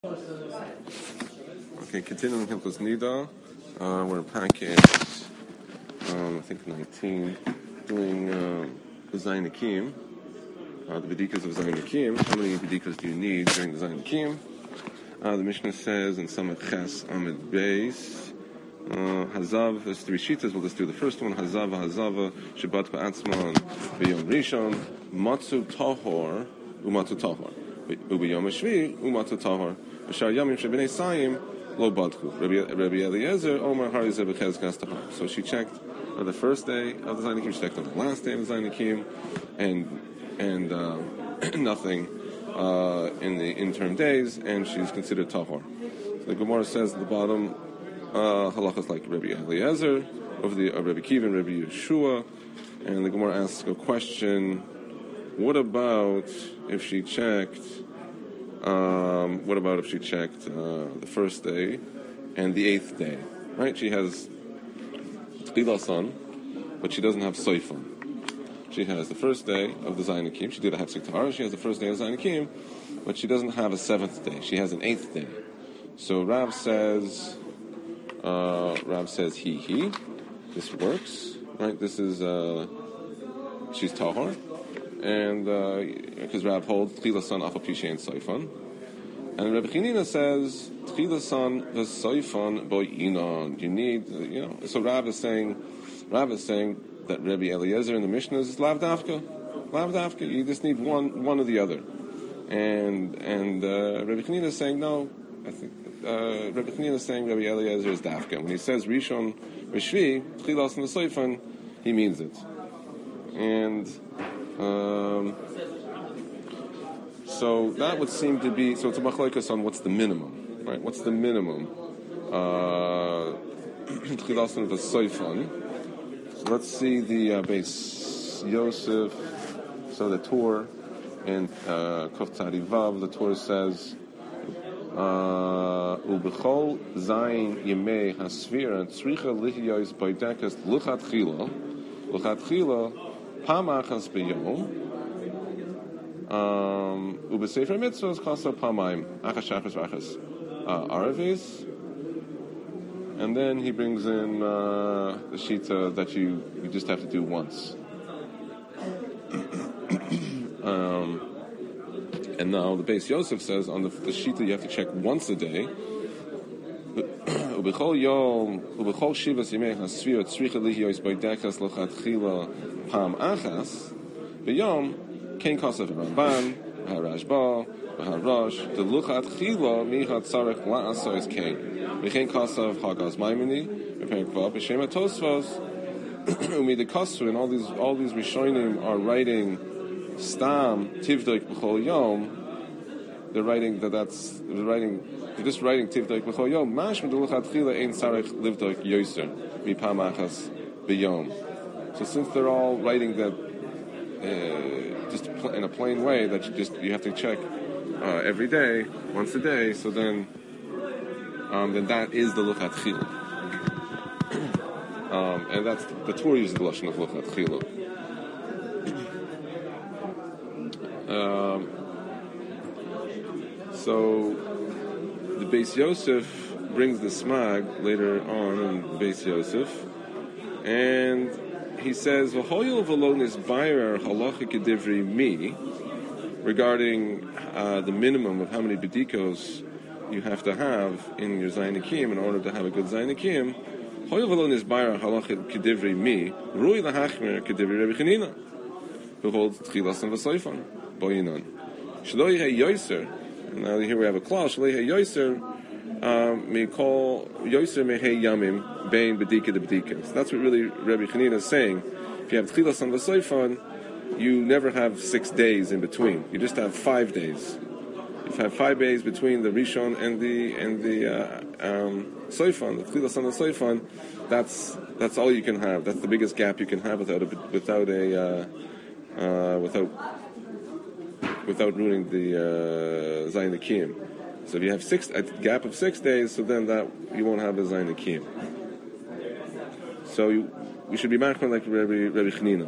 Okay, continuing Hilchos Nida, we're in packet, I think 19, doing the Zayin Akim, the Bedikas of Zayin Akim. How many Bedikas do you need during the Zayin Akim? The Mishnah says in Samach Ches Amid Beis, Hazav, there's three shitas, we'll just do the first one. Hazava, Shabbat Ba'atzman, B'yom Rishon, Matzu Tahor, Umatzu Tahor, U'b'yom Hashvi, Umatzu Tahor, B'shar Yamim Shebnei Sayim, Lo Badku. Rabbi Eliezer, Omer Harizeh B'chezkas Tahor. So she checked on the first day of the Zayin Akim, she checked on the last day of the Zayin Akim, and nothing in the interim days, and she's considered Tahor. So the Gemara says at the bottom, halachas like Rabbi Eliezer, over the Rabbi Kiva and Rabbi Yeshua, and the Gemara asks a question: what about if she checked? The first day and the 8th day? Right? She has Tchilasan, but she doesn't have Soifan. She has the first day of the Zayin Akim. She did a Hafsik Tahara. She has the first day of Zayin Akim, but she doesn't have a 7th day. She has an 8th day. So Rav says, he. This works, right? This is she's Tahor, and because Rav holds Tchilasan Afal Pishay and Soifan, and Rabbi Chanina says Tchilasan v'Soifan Bo'inon. You need, So Rav is saying that Rabbi Eliezer in the Mishnah is Lav Dafka. You just need one or the other, and Rabbi Chanina is saying no. I think Rabbi Chanina is saying Rabbi Eliezer is Dafka. When he says Rishon V'Shvi Tchilas and the Soifan, he means it. And so that would seem to be, so it's a machlokes on what's the minimum, right? What's the minimum? Tchilas and the Soifan. So let's see the base Yosef. So the Torah in Kuf Tzadi Vav, the Torah says Ubechol Zayin Yemei Hasvira Tzricha Lihyos Boidekas Luchatchila Pamachas B'Yom Ubesefer Mitzvos Kasa Pamaim Achas Shachas Vachas Aravis. And then he brings in the shita that you just have to do once. And now the base Yosef says on the shita you have to check once a day. Ubechol yom, ubechol shivas yimei hasvira tzricha lihyos boidekas lochatchila pam achas b'yom kein kasav Ramban v'harashba v'harash the luchatchila michat tzarech la'asos kein v'chein kasav hagaz maimoni v'perikva b'shema tosfos umid kasru, and all these rishonim are writing stam tivdoik b'chol yom. They're just writing tivdoik b'chol yom. Mashma deluchatchila ein sarich livdoik yoser mipamachas b'yom. So since they're all writing that just in a plain way, that you have to check every day, once a day, so then that is the luchatchila. And that's the Torah uses the lashon of luchatchila. So the Beis Yosef brings the smag later on in Beis Yosef, and he says v'hoyol v'lonis bayrer halacha kedivri mi, regarding the minimum of how many bedikos you have to have in your Zayin Akim in order to have a good Zayin Akim. Hoyol v'lonis bayrer halacha kedivri mi rui lahachmer kedivri Rabbi Chanina, who holds tchilas and v'soifan boyinon shlo yehei yoser. Now here we have a clause. Shalei yoser may call yoser mehei yamim bein bedika de bedika. So that's what really Rabbi Chanina is saying. If you have tchilas and v'soifan, you never have 6 days in between. You just have 5 days. If you have 5 days between the rishon and the soifan, the tchilas and the soifan, that's all you can have. That's the biggest gap you can have without ruining the Zayin Akim. So if you have a gap of 6 days, so then that you won't have a Zayin Akim. So we should be machmir like Rabbi Chanina.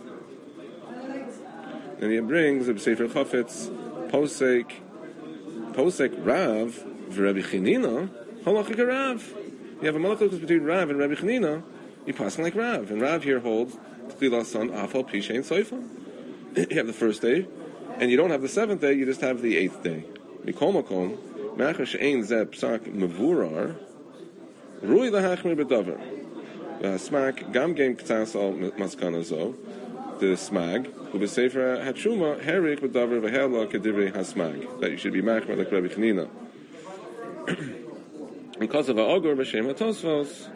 And he brings the Sefer Chafetz Posek Posek Rav v'Rebbi Chanina halacha Rav. You have a malachos between Rav and Rabbi Chanina. You pass like Rav, and Rav here holds Tchilasan Afal Pishain Soifa. You have the first day, and you don't have the seventh day. You just have the eighth day. Mikol makom Machar she'ein zeh psak mevurar Rui lahachmir b'davar. Smak gam game k'tas al maskana zo. The smag who b'sefer hatshuma herik b'davar v'hela k'divrei hasmag. That you should be machmir like Rabbi Chanina. Because of Agur b'shem hatosvos,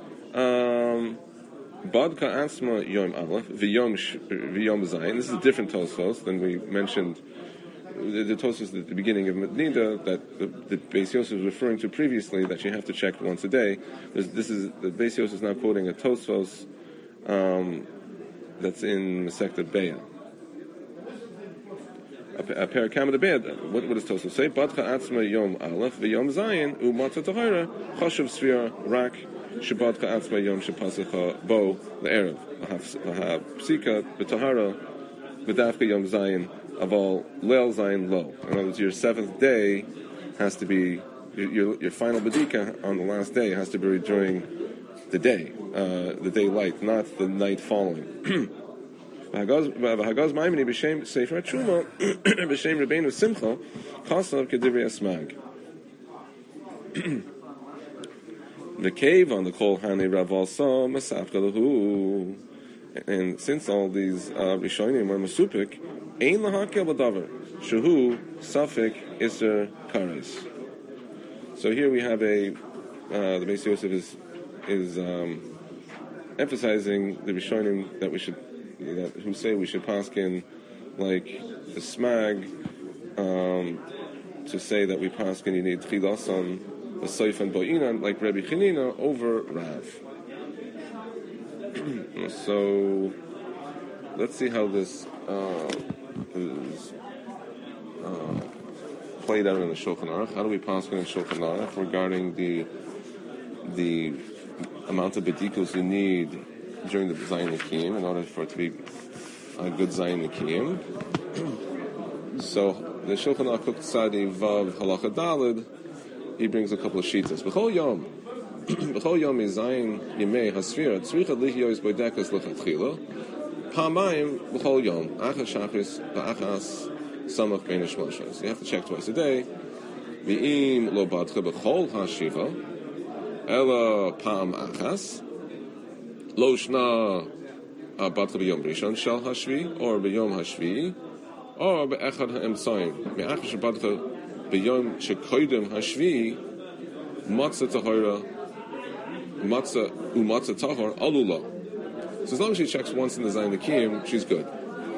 Badka Asma Yom Aleph v'Yom Zayin. This is a different Tosfos than we mentioned. The Tosfos at the beginning of Mednida that the Beis Yosef was referring to previously, that you have to check once a day. The Beis Yosef is now quoting a Tosfos that's in Masechta Beya. A parakam of the Beya. What does Tosfos say? Badka Atzma Yom Aleph v'Yom Zayin u'Matzah Tahara chashuv Sfira Rak Shabbat Ka'atzma Yom Shepasecha Bo Le'erev Psika B'Tahara B'Dafka Yom Zayin Aval Leil Zayin Lo. In other words, your seventh day has to be your final B'dika on the last day has to be during the daylight, not the night following. V'Hagaz Maimoni B'Shem Sefer Truma B'Shem Rebbeinu Simcha Chasav K'Divrei Asmag. The cave on the Kol Hani Ravalsa Masafka Lahu. And since all these Rishonim are Masupik, Ein Lahakel Badavar Shahu Safik Isser Kares. So here we have the Beis Yosef is emphasizing the Rishonim who say we should paskin like the Smag to say that we paskin you need Tchilasan the Soif and Bo'inan, like Rabbi Chanina, over Rav. So, let's see how this is played out in the Shulchan Aruch. How do we pass in Shulchan Aruch regarding the amount of bedikus you need during the Zayin Nikim in order for it to be a good Zayin Nikim? So, the Shulchan Aruch Tzadi Vav Halacha Daled, he brings a couple of shitas. B'chol yom is zayin yimei hasfira tzricha lihyos boidekas lechatchila pamayim b'chol yom achas shachris ba'achas samach bein hashmashas. You have to check twice a day. V'im lo badcha b'chol hashiva ela pam achas lo shna badcha b'yom rishon shel hashvi or b'yom hashvi or be'echad ha'emtzayim me'achas badcha b'yom shekoidem hashvi matzah tahara matzah umatzah tahar alula. So as long as she checks once in the Zayin Nikim, she's good.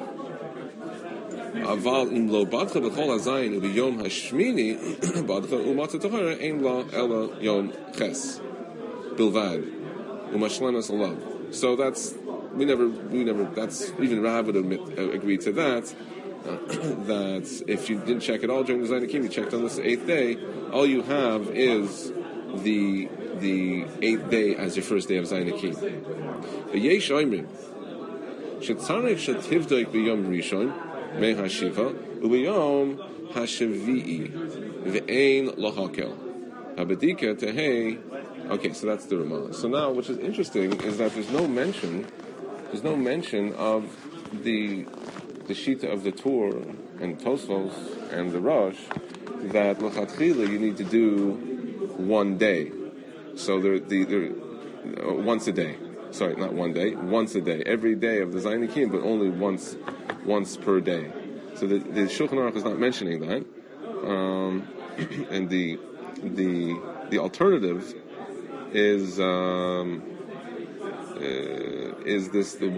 Aval im lo badcha b'chol hazayin u'b'yom hashmini badcha umatzah tahara ein la ela yom ches bilvad umashlemas alav. So that's we never that's even Rav would agree to that. That if you didn't check at all during the Zayin Nikim, you checked on this eighth day, all you have is the eighth day as your first day of Zayin Nikim. V'yesh oimrim shetzarech shetivdok b'yom rishon me hashiva u'b'yom hashavi'i v'ein lahakel habedika tehei. Okay, so that's the Ramah. So now, which is interesting, is that there's no mention of the Shita of the Tur and Tosfos and the Rosh that l'chatchila you need to do one day. So they're once a day. Sorry, not one day, once a day. Every day of the Zayin Nikim, but only once per day. So the Shulchan Aruch is not mentioning that. And the alternative is this the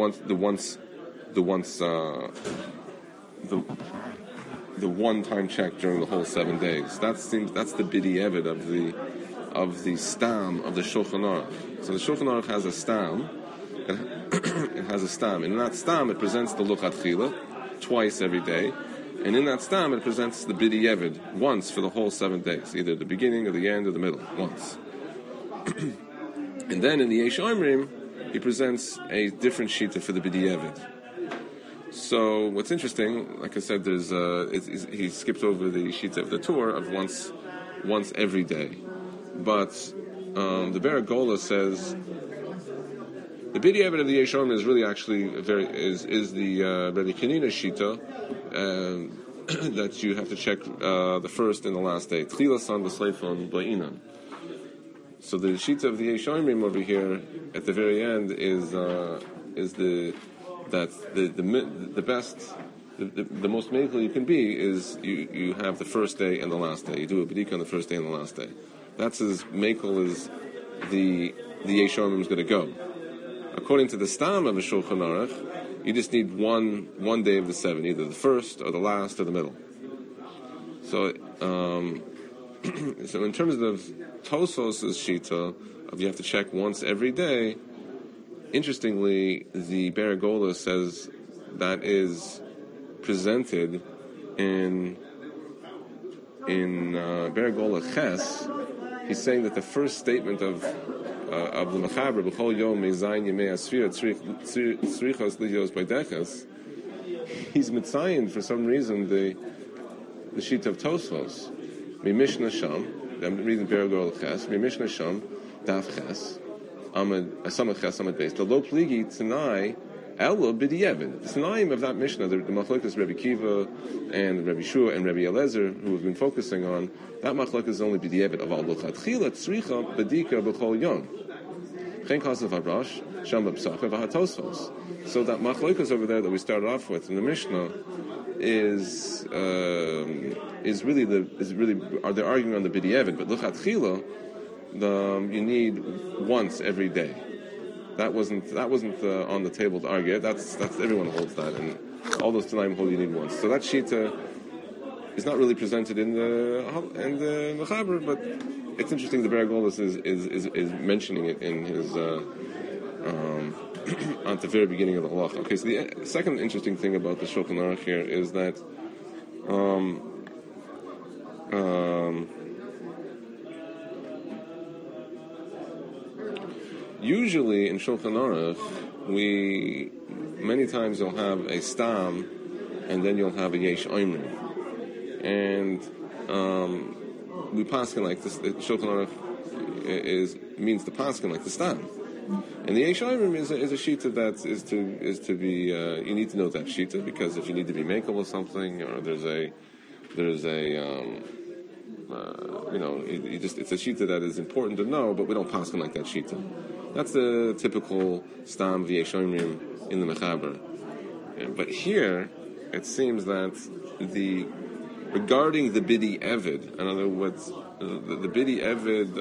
one-time check during the whole 7 days. That's the bidi evid of the stam of the Shulchan Aruch. So the Shulchan Aruch has a stam. It has a stam. In that stam, it presents the luchatchila twice every day, and in that stam, it presents the bidi evid once for the whole 7 days, either the beginning or the end or the middle, once. And then in the Yesh Omrim, he presents a different shita for the bidi evid. So what's interesting, like I said, there's he skipped over the sheet of the tour of once every day, but the Baragola says the Bidi Evid of the Yeshom is really actually is the Rabbi Chanina Shita that you have to check the first and the last day. Tchilasan v'sleifon ba'inan. So the Shita of the Yeshomim over here at the very end is the best. The most medical you can be is you have the first day and the last day. You do a Bidika on the first day and the last day. That's as medical as the Yeshomim is going to go. According to the Stam of the Shulchan Aruch, you just need one day of the 7, either the first or the last or the middle. So, so in terms of Tosfos' Shita, of you have to check once every day, interestingly, the Baragola says that is presented in Baragola Ches. He's saying that the first statement of the Mechaber b'chol yom mezayin yemei asfira tzrichos liyos b'dechas, he's mitzayin for some reason the sheet of Tosfos. Mi Mishnah Sham, I'm reading Baragola Ches. Mi Mishnah Sham Daf Ches Samad Ches Samad Beis. The lo pligi Tanai Elo b'di'evid. The Tanaim of that Mishnah, the Machlokes Rabbi Kiva and Rabbi Shua and Rabbi Eliezer, who have been focusing on, that Machlokes is only b'di'evid of all l'chatchila tzricha b'dika b'chol yom. Chen kasav harash sham b'psacha v'hatosfos. So that Machlokes over there that we started off with in the Mishnah is really are they arguing on the b'di'evid, but l'chatchila you need once every day. That wasn't on the table to argue. That's everyone holds that, and all those Tanaim hold you need once. So that Shita is not really presented in the Mechaber, but it's interesting. The Baragolis is mentioning it in his at the very beginning of the halacha. Okay, so the second interesting thing about the Shulchan Aruch here is that usually in Shulchan Aruch, many times you'll have a stam, and then you'll have a yesh oimrim, and we paskin like this. The Shulchan Aruch means the paskin like the stam, and the yesh oimrim is a shita that is to be. You need to know that shita because if you need to be makel or something, or there's a it's a shita that is important to know, but we don't paskin like that shita. That's the typical stam v'yeshomrim in the Mechaber. But here, it seems that regarding the Bidi Evid, in other words, the Bidi Evid,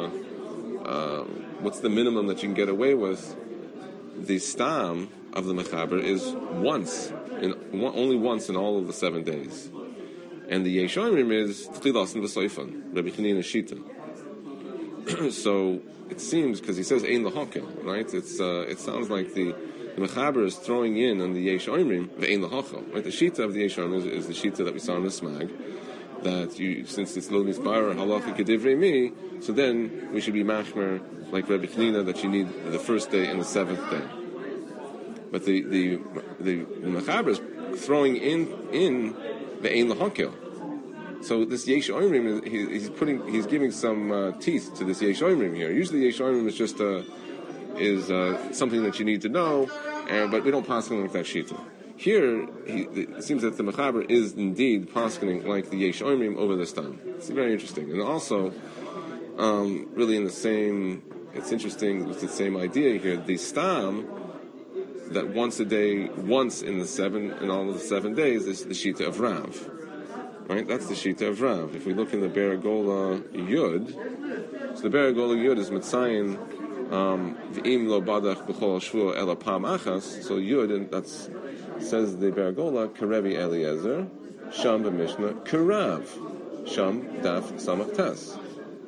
what's the minimum that you can get away with? The stam of the Mechaber is only once in all of the 7 days. And the Yeshomrim is Tchilasan v'Soifan, Rabbi Chanina Shita. So it seems, because he says Ein L'Hakel, right? It sounds like the Mechaber is throwing in on the Yesh Oimrim Ve'ein L'Hakel, right? The Shita of the Yesh Oimrim is the Shita that we saw in the Smag, that since it's Lo Nisbar Halacha Kedivrei Mi, so then we should be machmer like Rabbi Chanina that you need the first day and the 7th day. But the Mechaber is throwing in Ve'ein L'Hakel. So this Yesh Oimrim, he's giving some teeth to this Yesh Oimrim here. Usually Yesh Oimrim is just something that you need to know, but we don't paskin like that shita. Here, it seems that the Mechaber is indeed paskening like the Yesh Oimrim over this time. It's very interesting, and also really in the same. It's interesting with the same idea here. The stam that once a day, once in all of the 7 days is the shita of Rav. Right, that's the shita of Rav. If we look in the Baragola Yud, so the Baragola Yud is Mitzayin V'im lo badach b'chol shvua ela pam achas. So Yud, and that's says the Baragola Karevi Eliezer Sham b'Mishnah Karav Sham Daf Samach Tes.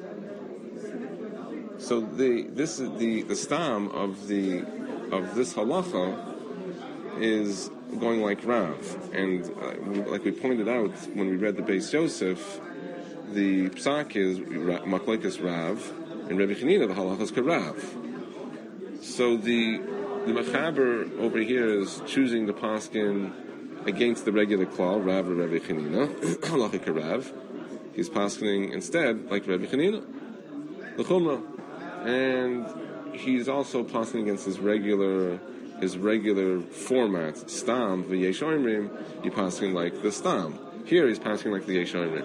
So the stam of this halacha is going like Rav, and like we pointed out when we read the Beis Yosef, the psak is Machlokes Rav, and Rabbi Chanina the halacha is Karav. So the the Mechaber over here is choosing the paskin against the regular klal, Rav or Rebbe Chanina, Halachic Rav. He's paskening instead like Rebbe Chanina, the Chumrah, and he's also paskening against his regular format, Stam v'Yesh Omrim. He's paskening like the Stam. Here he's paskening like the Yesh Omrim.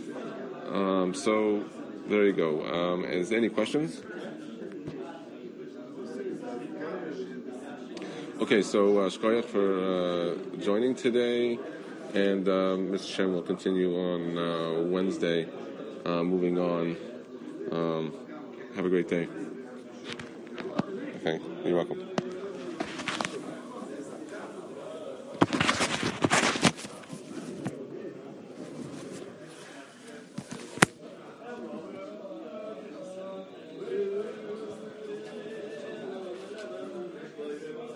So there you go. Is there any questions? Okay, so Shkoyach for joining today, and Mr. Shem will continue on Wednesday. Moving on. Have a great day. Okay, you're welcome.